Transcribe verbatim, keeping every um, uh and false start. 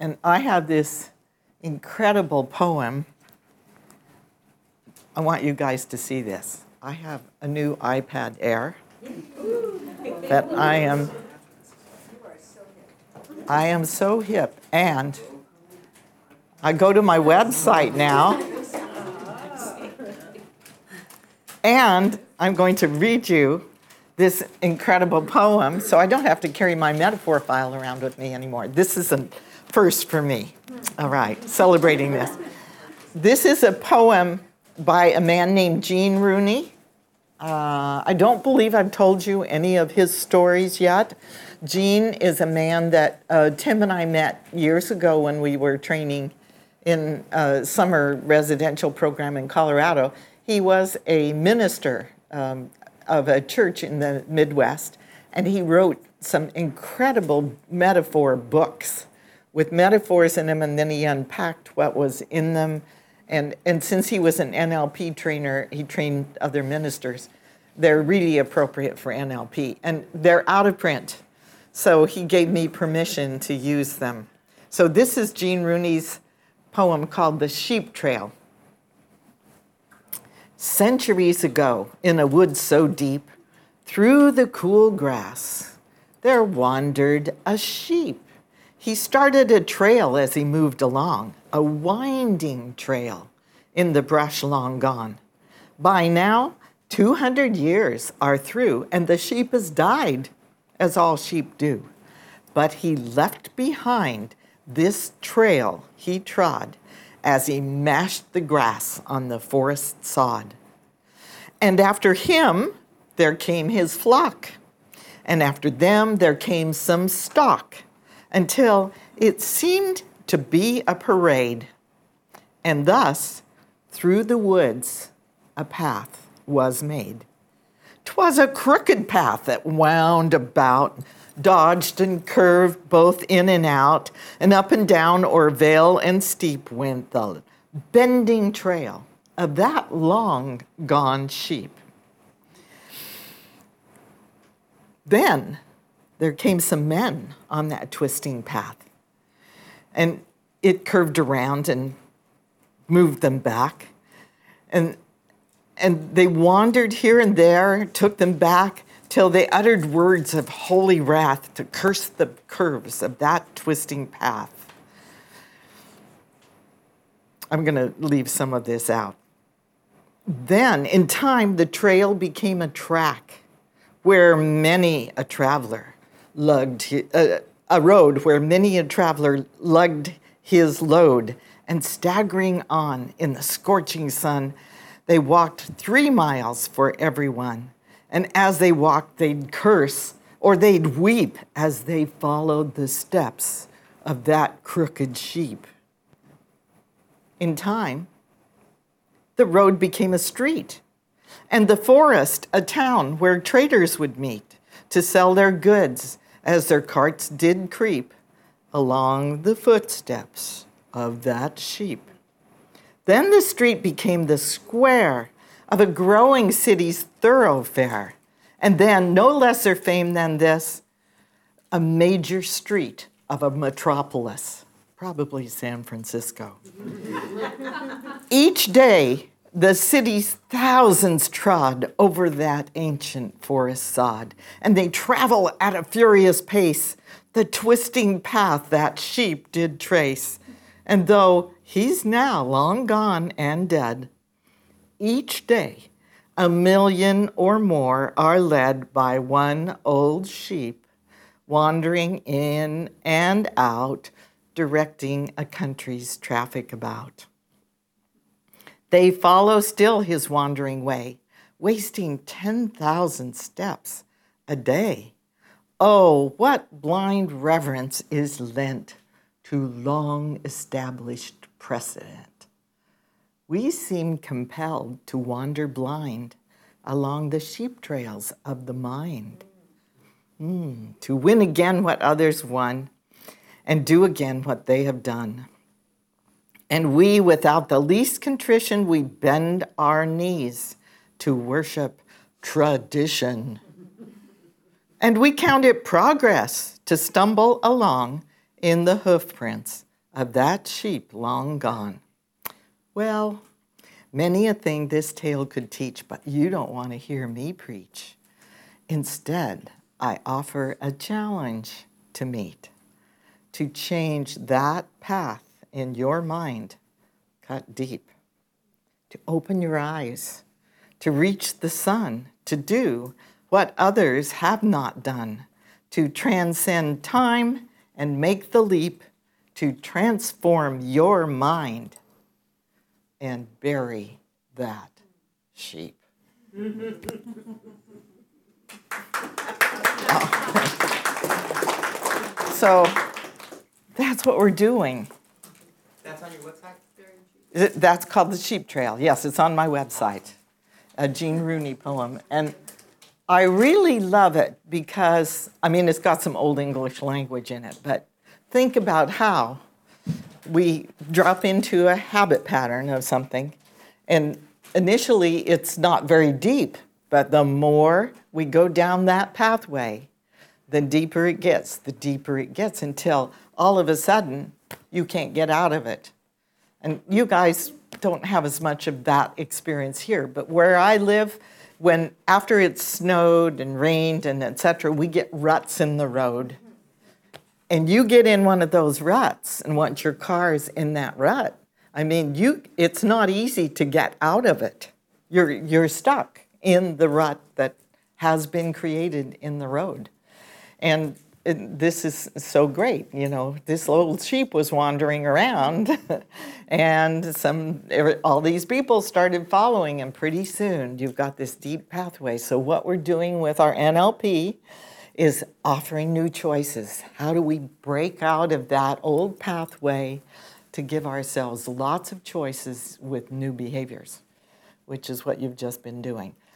And I have this incredible poem. I want you guys to see this. I have a new iPad Air that I am, I am so hip. And I go to my website now, and I'm going to read you this incredible poem, so I don't have to carry my metaphor file around with me anymore. This is a first for me. All right, celebrating this. This is a poem by a man named Gene Rooney. Uh, I don't believe I've told you any of his stories yet. Gene is a man that uh, Tim and I met years ago when we were training in a summer residential program in Colorado. He was a minister um, of a church in the Midwest, and he wrote some incredible metaphor books with metaphors in them, and then he unpacked what was in them. And, and since he was an N L P trainer, he trained other ministers. They're really appropriate for N L P, and they're out of print. So he gave me permission to use them. So this is Gene Rooney's poem called The Sheep Trail. Centuries ago, in a wood so deep, through the cool grass, there wandered a sheep. He started a trail as he moved along, a winding trail in the brush long gone. By now, two hundred years are through, and the sheep has died, as all sheep do. But he left behind this trail he trod as he mashed the grass on the forest sod. And after him, there came his flock. And after them, there came some stock, until it seemed to be a parade. And thus, through the woods, a path was made. 'Twas a crooked path that wound about, dodged and curved both in and out, and up and down o'er vale and steep went the bending trail of that long gone sheep. Then there came some men on that twisting path, and it curved around and moved them back. And, and they wandered here and there, took them back, till they uttered words of holy wrath to curse the curves of that twisting path. I'm going to leave some of this out. Then, in time, the trail became a track where many a traveler lugged, uh, a road where many a traveler lugged his load, and staggering on in the scorching sun, they walked three miles for everyone. And as they walked, they'd curse or they'd weep as they followed the steps of that crooked sheep. In time, the road became a street, and the forest a town where traders would meet to sell their goods as their carts did creep along the footsteps of that sheep. Then the street became the square of a growing city's thoroughfare, and then, no lesser fame than this, a major street of a metropolis, probably San Francisco. Each day, the city's thousands trod over that ancient forest sod, and they travel at a furious pace, the twisting path that sheep did trace. And though he's now long gone and dead, each day a million or more are led by one old sheep, wandering in and out, directing a country's traffic about. They follow still his wandering way, wasting ten thousand steps a day. Oh, what blind reverence is lent to long-established precedent. We seem compelled to wander blind along the sheep trails of the mind, mm, to win again what others won and do again what they have done. And we, without the least contrition, we bend our knees to worship tradition. And we count it progress to stumble along in the hoofprints of that sheep long gone. Well, many a thing this tale could teach, but you don't want to hear me preach. Instead, I offer a challenge to meet, to change that path in your mind, cut deep, to open your eyes, to reach the sun, to do what others have not done, to transcend time and make the leap, to transform your mind and bury that sheep. So that's what we're doing. That's on your website? It- That's called The Sheep Trail. Yes, it's on my website, a Jean Rooney poem. And I really love it because, I mean, it's got some Old English language in it, but think about how we drop into a habit pattern of something, and initially it's not very deep, but the more we go down that pathway, the deeper it gets, the deeper it gets, until all of a sudden you can't get out of it. And you guys don't have as much of that experience here, but where I live, when after it's snowed and rained and et cetera, we get ruts in the road. And you get in one of those ruts, and once your car's in that rut, I mean, you it's not easy to get out of it. You're you're stuck in the rut that has been created in the road. And it, this is so great, you know. This little sheep was wandering around, and some all these people started following, and pretty soon you've got this deep pathway. So what we're doing with our N L P is offering new choices. How do we break out of that old pathway to give ourselves lots of choices with new behaviors, which is what you've just been doing.